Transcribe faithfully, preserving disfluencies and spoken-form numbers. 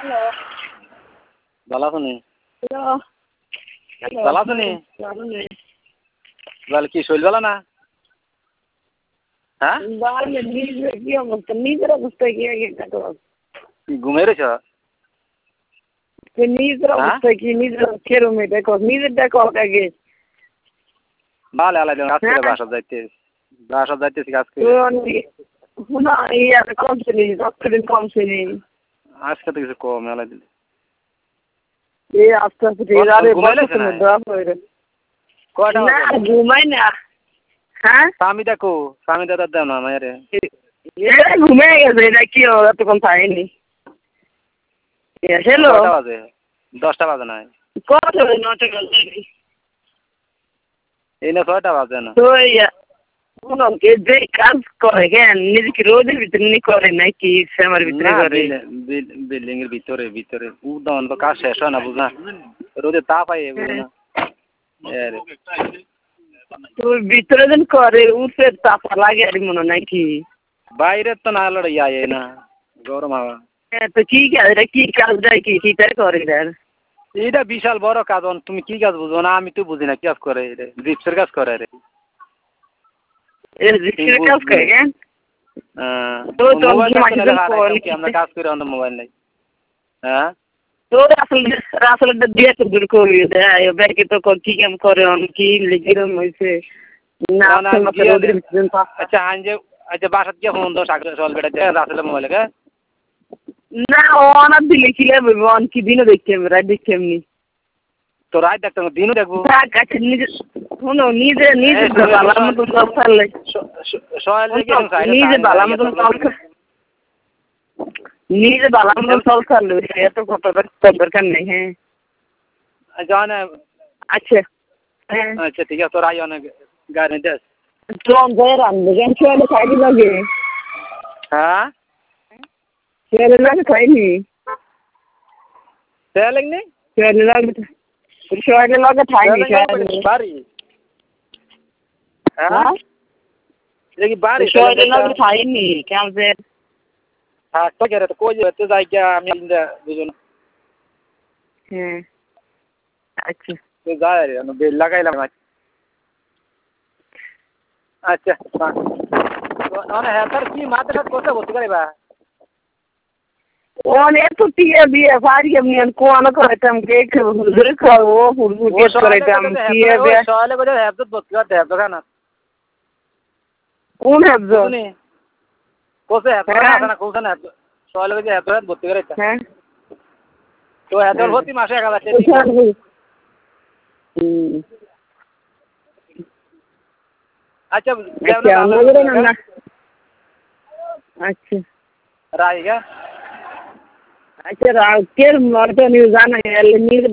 Hello. ভালো আছো নি? হ্যালো। হ্যালো। ভালো আছো নি? ভালো নেই। বল কি শরীর ভালো না? হ্যাঁ? বাড়ি নিজের কি অবস্থা? নিজের অবস্থা কি আগে দেখো। ঘুমিয়ে রয়েছ? নিজের হ্যাঁ? অবস্থা কি নিজের কেরম দেখো নিজের দেখো আগে। ভালো আলাই কাজ করে হ্যাঁ। বাসা যাইতে বাসা যাইতেছি কাজ করে। না ইয়া কমছে নি দশ কমছে নি। আজকে তো কিছু কম আলাই দিলে। এ আস্তে আস্তে আরে ঘুমাইলেছে না? কয়টা না বাজে? ঘুমাই না। হ্যাঁ? স্বামী দেখো স্বামী দাদা দেও না মায়েরে। এ ঘুমিয়ে গেছে এটা কি এতক্ষণ পাইনি। হ্যালো। কয়টা বাজে? দশটা বাজে নাই। কত নটা বাজে? এই না ছয়টা বাজে না। তো ইয়া কোনো যে কাজ করে কেন নিজে কি রোদের ভিতরে নি করে নাকি শ্যামার ভিতরে না করে? বিল্ডিং এর ভিতরে ভিতরে উদান তো কাজ শেষ হয় না বুঝ না রোদে তাপ আই বুঝ না। তোর ভিতরে যেন করে উঠে তাপা লাগে আর মনে নাকি বাইরে তো না লড়াই আয় না গরম হাওয়া। তো কি কাজ এটা কি কাজ দেয় কি কি কাজ করে এটার? এটা বিশাল বড় কাজ তুমি কি কাজ বুঝো না আমি তো বুঝি না কি কাজ করে রে জিপসের কাজ করে রে। এর জিপসের কাজ করে কেন? হ্যাঁ তো তো আমরা কাজ করি আমাদের মোবাইল নাই। হ্যাঁ তোর আসলে আসলে দিয়ে তো দূর করি দেয় ব্যাংকে তো কি কাম করে অন কি লিখিরম হইছে না আচ্ছা আনজে আচ্ছা বাসাত গিয়ে ফোন দাও সাগর চল বেটা রাসেলের মোবাইলে কে না অনার দিলে কি লাগবে অন কি দিনও দেখছি আমি রাত দেখছি এমনি তো রাত দেখতাম দিনও দেখবো কাছে নিজে শোনো নিজে নিজে বালার মতন চল ছাড়লে নিজে বালার মতন চল নিজে বালার মতন চল ছাড়লে এত কত দরকার নেই। হ্যাঁ আচ্ছা হ্যাঁ আচ্ছা ঠিক আছে তোর আই অনেক গাড়ি দেশ তোর যায় রান্না কেন ছেলে খাইনি লাগে। হ্যাঁ ছেলে লাগে খাইনি ছেলে নি ছেলে লাগে ছেলে লাগে খাইনি বাড়ি হ্যাঁ দেখি বাড়ি ছেলে লাগে খাইনি কেমন যে হ্যাঁ তো কেরে তো কই যেতে যাই কি আমি বুঝুন। হ্যাঁ আচ্ছা তো যাই রে আমি বেল লাগাইলাম আচ্ছা মানে হ্যাঁ তার কি মাথা সাথে কথা বলতে পারিবা অনেক তো টিয়া বিয়ে পারি আমি কোন করাইতাম কেক হুজুরে খাও হুজুর কেক করাইতাম টিয়া বিয়ে সওয়ালে করে হ্যাবত বলতে পারতে হ্যাবত খানা কোন হ্যাবত শুনি কোসে হ্যাবত না কোসে না সওয়ালে করে হ্যাবত বলতে পারিতা হ্যাঁ তো হ্যাবত প্রতি মাসে এক হাজার টাকা হুম আচ্ছা আচ্ছা আচ্ছা রাইগা আচ্ছা রাউকের মর্দ নিউ জানা